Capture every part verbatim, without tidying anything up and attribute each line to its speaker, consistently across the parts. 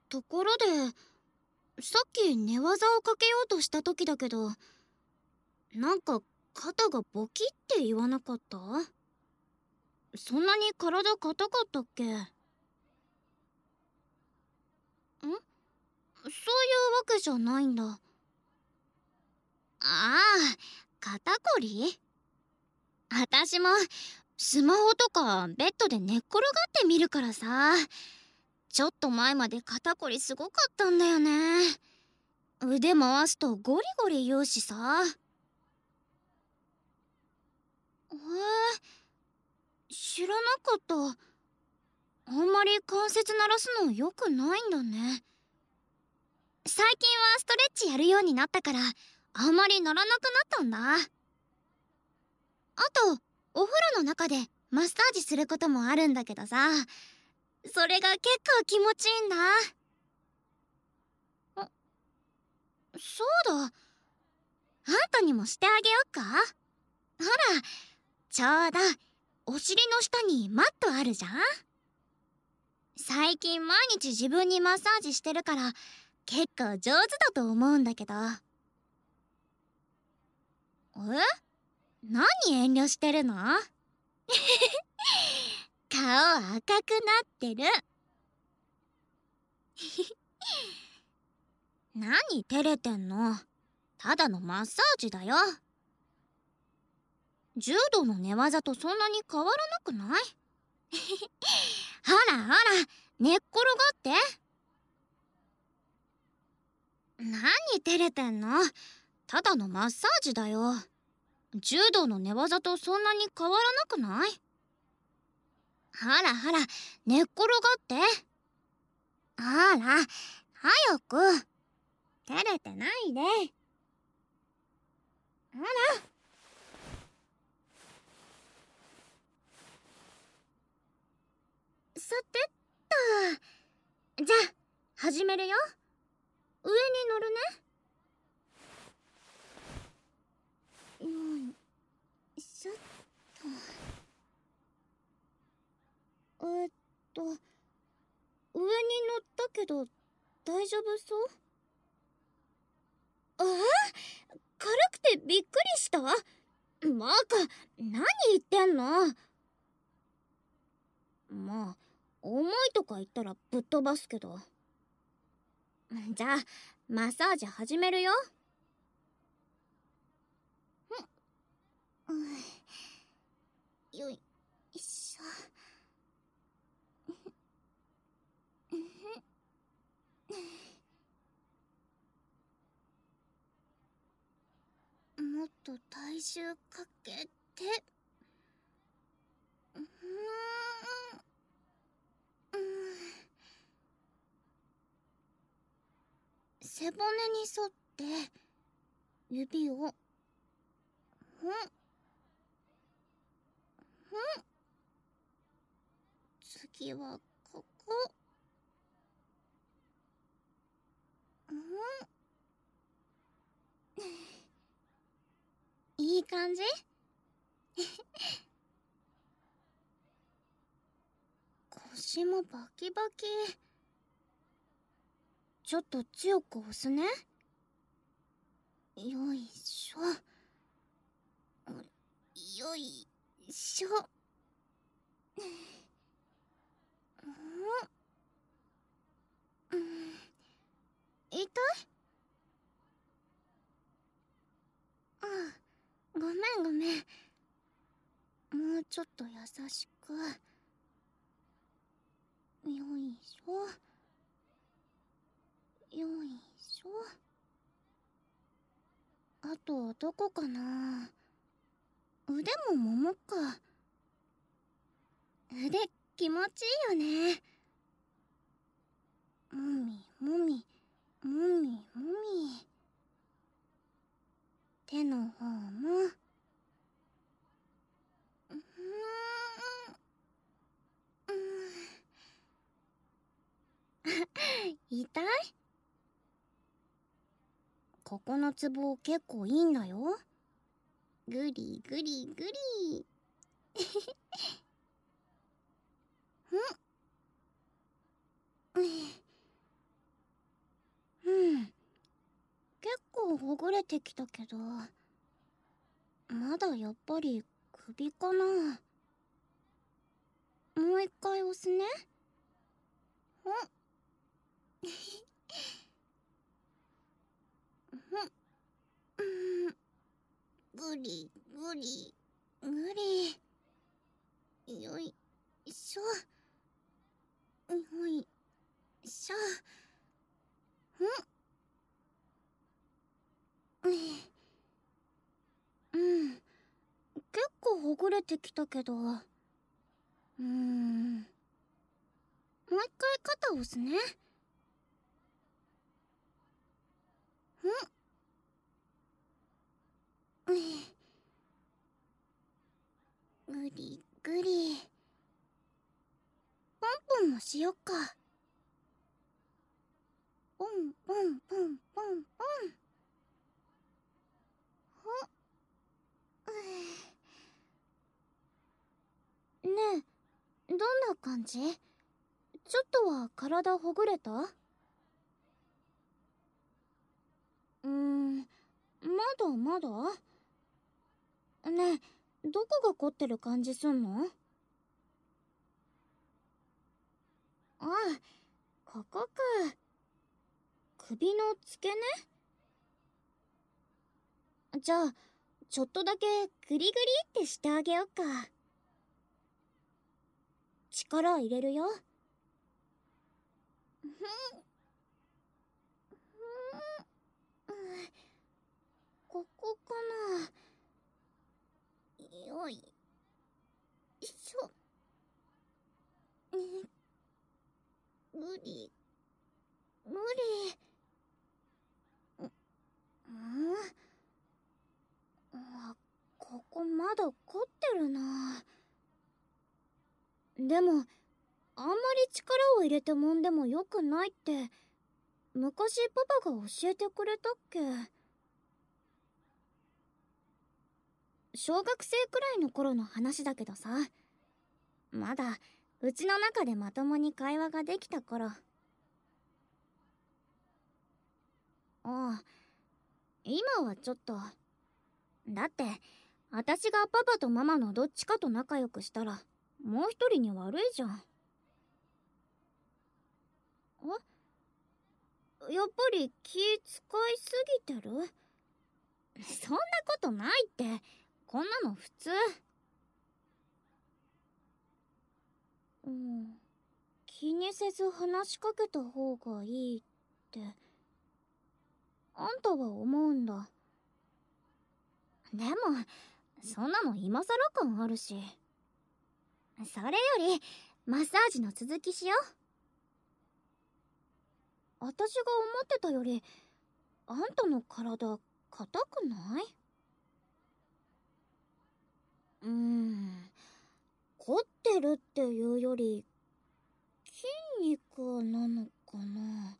Speaker 1: ところで、さっき寝技をかけようとした時だけど、なんか肩がボキって言わなかった？そんなに体硬かったっけ？ん？そういうわけじゃないんだ。ああ、肩こり？あたしもスマホとかベッドで寝っ転がって見るからさ。ちょっと前まで肩こりすごかったんだよね。腕回すとゴリゴリ言うしさ。へえ、知らなかった。あんまり関節鳴らすの良くないんだね。最近はストレッチやるようになったから、あんまり鳴らなくなったんだ。あと、お風呂の中でマッサージすることもあるんだけどさ、それが結構気持ちいいんだ。あ、そうだ。あんたにもしてあげよっか。ほら、ちょうどお尻の下にマットあるじゃん。最近毎日自分にマッサージしてるから結構上手だと思うんだけど。え？何遠慮してるの？顔赤くなってる。何照れてんの？ただのマッサージだよ。柔道の寝技とそんなに変わらなくない？ほらほら、寝っ転がって。何照れてんの？ただのマッサージだよ。柔道の寝技とそんなに変わらなくない？ほらほら、寝っ転がって。ほら、早く。照れてないで。ほら。さてっと。じゃあ、始めるよ。上に乗るね。よいしょっと。えっと、上に乗ったけど、大丈夫そう？ああ、軽くてびっくりした。マーカ、何言ってんの？まあ、重いとか言ったらぶっ飛ばすけど。じゃあ、マッサージ始めるよ。うん、よいしょ。もっと体重かけて。うーん、うん、背骨に沿って指をふんふん。次はここ。うん、いい感じ？腰もバキバキ。ちょっと強く押すね。よいしょ。よいしょ。うん、痛い？ああ、ごめんごめん。もうちょっと優しく。よいしょ。よいしょ。あとどこかな？腕もももか。腕気持ちいいよね。もみもみもみもみ。手の方も。うーん、痛い？ここのツボ結構いいんだよ。ぐりぐりぐり。ん？ ほぐれてきたけど、まだやっぱり首かな。もう一回押すね。ほんほんうんぐりぐりぐり。よいしょよいしょ。んうん結構ほぐれてきたけど、うーんもう一回肩押すね。んぐりぐり。ポンポンもしよっか。ポンポンポンポンポン。ほっねえ、どんな感じ？ちょっとは体ほぐれた？うーん、まだまだ？ねえ、どこが凝ってる感じすんの？ああ、ここか。首の付け根？じゃあ、ちょっとだけグリグリってしてあげよっか。力入れるよ。ふんふんここかな。よいしょ。無理無理。うんあここまだ凝ってるな。でもあんまり力を入れて揉んでもよくないって昔パパが教えてくれたっけ？小学生くらいの頃の話だけどさ、まだうちの中でまともに会話ができた頃。ああ、今はちょっと。だって私がパパとママのどっちかと仲良くしたらもう一人に悪いじゃん。あ、やっぱり気使いすぎてる？そんなことないって。こんなの普通。うん、気にせず話しかけた方がいいってあんたは思うんだ。でもそんなの今更感あるし。それよりマッサージの続きしよう。私が思ってたよりあんたの体硬くない？うーん凝ってるっていうより筋肉なのかな。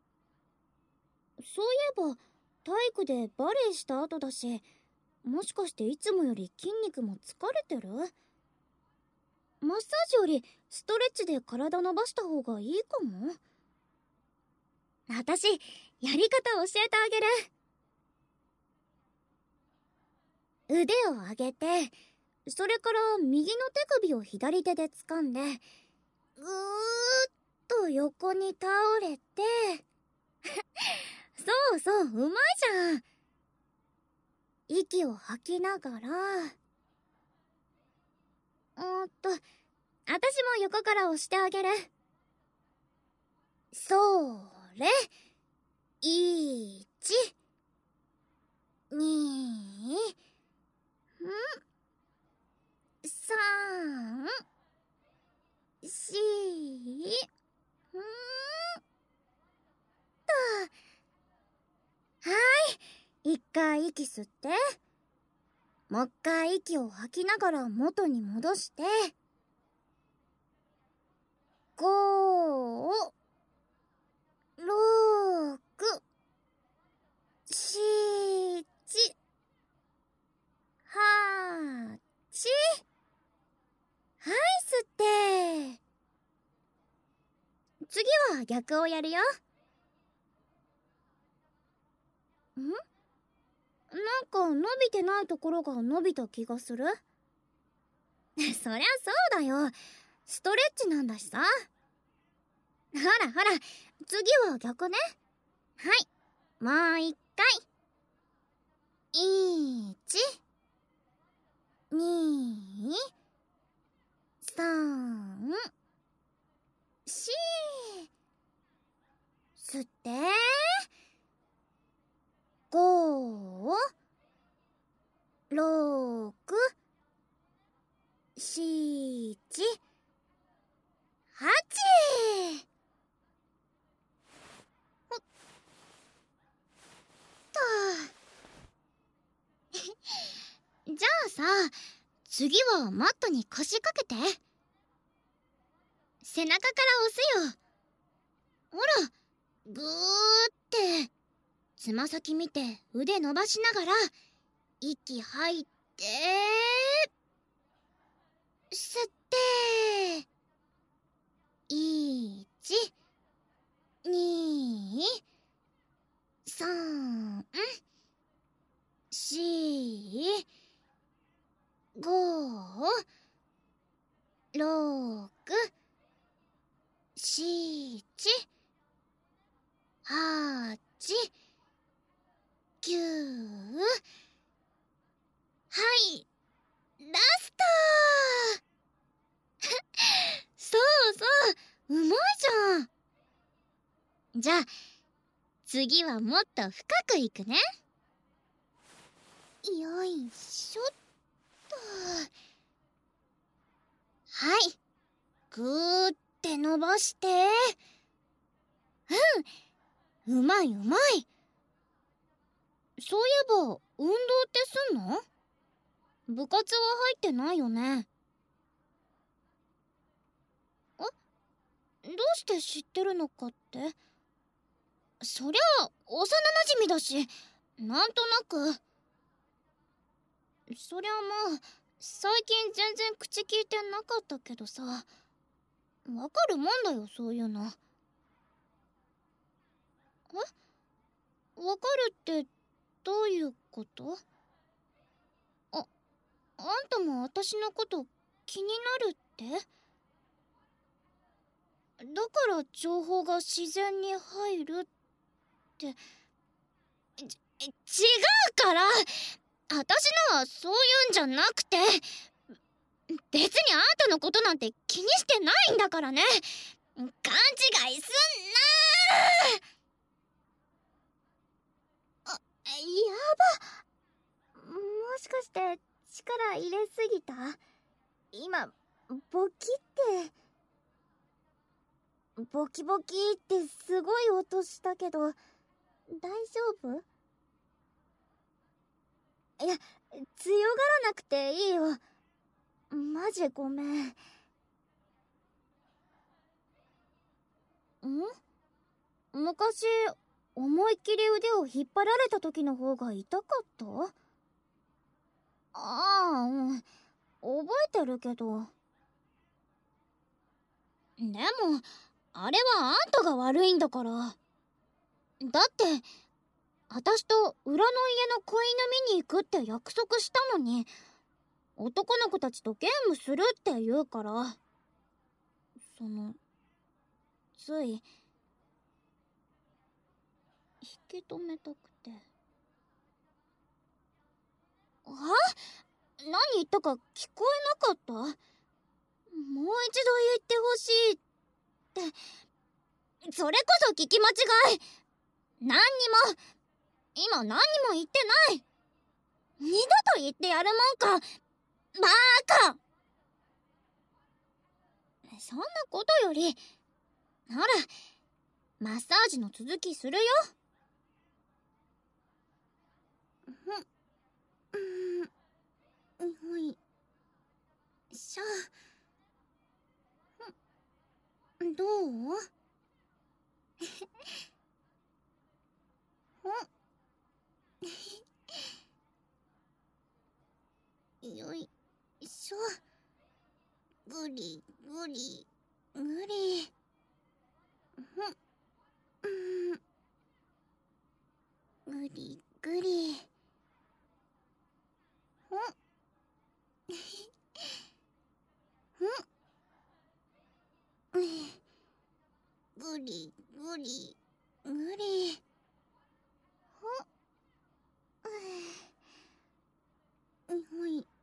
Speaker 1: そういえば体育でバレエした後だし、もしかしていつもより筋肉も疲れてる？マッサージよりストレッチで体伸ばした方がいいかも。私やり方教えてあげる。腕を上げて、それから右の手首を左手で掴んでぐーっと横に倒れてそうそう、うまいじゃん。息を吐きながら、おーっと私も横から押してあげる。それいちにんさんしんと。はい一回息吸って、もう一回息を吐きながら元に戻して、ご、ろく、しち、はち。はい吸って。次は逆をやるよ。ん？ なんか伸びてないところが伸びた気がする。そりゃそうだよ。ストレッチなんだしさ。ほらほら、次は逆ね。はい、もう一回。いち、に、さん、し。吸って、ご、ろく、しち、はち。ほっと。じゃあさ、次はマットに腰掛けて。背中から押すよ。ほら、ぐーって。つま先見て腕伸ばしながら息吐いて吸っていち、に、さん、し、ご、ろく、しち、はち、きゅう。はい、ラスト。そうそう、うまいじゃん。じゃあ次はもっと深くいくね。よいしょっと。はい、ぐーって伸ばして。うん、うまいうまい。そういえば運動ってすんの？部活は入ってないよね。あ、どうして知ってるのかって？そりゃ幼なじみだし、なんとなく。そりゃまあ最近全然口聞いてなかったけどさ、わかるもんだよ、そういうの。え？わかるってどういうこと？あ、あんたも私のこと気になるって？だから情報が自然に入るって。ち、違うから。私のはそういうんじゃなくて、別にあんたのことなんて気にしてないんだからね。勘違いすんなー。あ、やば。もしかして力入れすぎた？今ボキってボキボキってすごい音したけど大丈夫？いや、強がらなくていいよ。マジごめん。ん？昔思いっきり腕を引っ張られた時の方が痛かった？ああ、うん、覚えてるけど。でもあれはあんたが悪いんだから。だって私と裏の家の子犬見に行くって約束したのに、男の子たちとゲームするって言うから、そのつい引き止めたくて。あ？何言ったか聞こえなかった？もう一度言ってほしいって。それこそ聞き間違い。何にも今何にも言ってない。二度と言ってやるもんか。バーカ。そんなことより、ほらマッサージの続きするよ。うん、よいしょ。どう？よいしょ。ぐりぐりぐり。ぐりぐり。 ぐりぐりぐり。ほっ。はい。